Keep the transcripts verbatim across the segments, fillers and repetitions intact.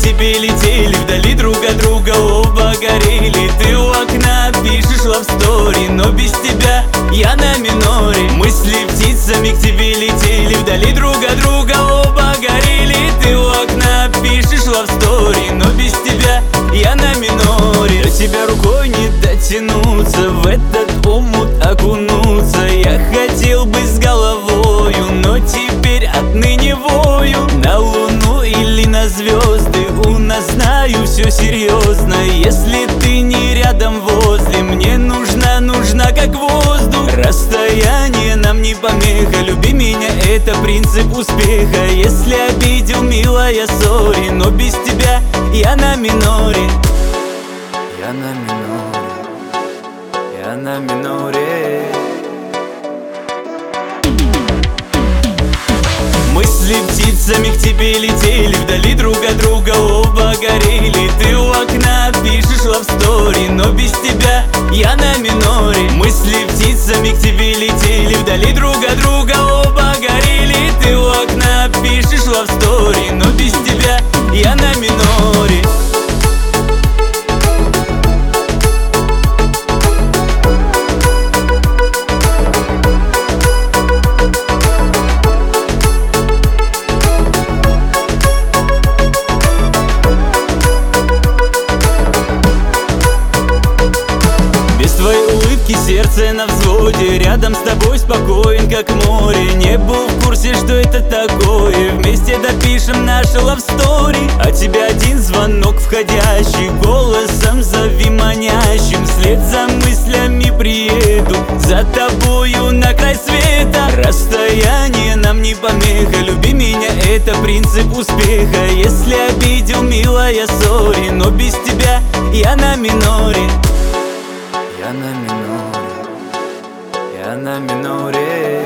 тебе летели, вдали друг от друга оба горели. Ты у окна пишешь love story, но без тебя я на миноре. Мысли птицами к тебе летели, вдали друг от друга оба горели. Ты у окна пишешь love story, но без тебя я на миноре. До тебя рукой не дотянуться, в этот омут окунуться. Я хотел бы с головою, но теперь отныне вою. На луну или на звезды, у нас, знаю, все серьезно. Если ты не рядом возле, мне нужна, нужна как воздух. Расстояние нам не помеха, люби меня, это принцип успеха. Если обидел, милая, сори, но без тебя я на миноре. Я на миноре, я на миноре. Мысли птицами к тебе летели, вдали друг от друга оба горели. Ты у окна пишешь love story, но без тебя я на миноре. Мысли птицами к тебе летели, вдали друг от друга оба горели. Ты у окна пишешь love story, но без тебя я на миноре. Сердце на взводе, рядом с тобой спокоен, как море. Не был в курсе, что это такое. Вместе допишем нашу love story. От тебя один звонок входящий, голосом зови манящим. Вслед за мыслями приеду, за тобою на край света. Расстояние нам не помеха, люби меня, это принцип успеха. Если обидел, милая, сори, но без тебя я на миноре. Я на миноре, я на миноре.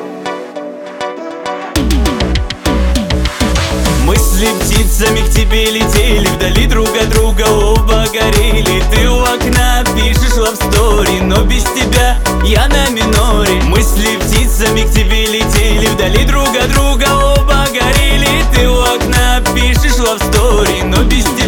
Мысли птицами к тебе летели, вдали друг от друга оба горели. Ты у окна пишешь love story, но без тебя я на миноре. Мысли птицами к тебе летели, вдали друг от друга оба горели. Ты у окна пишешь love story, но без тебя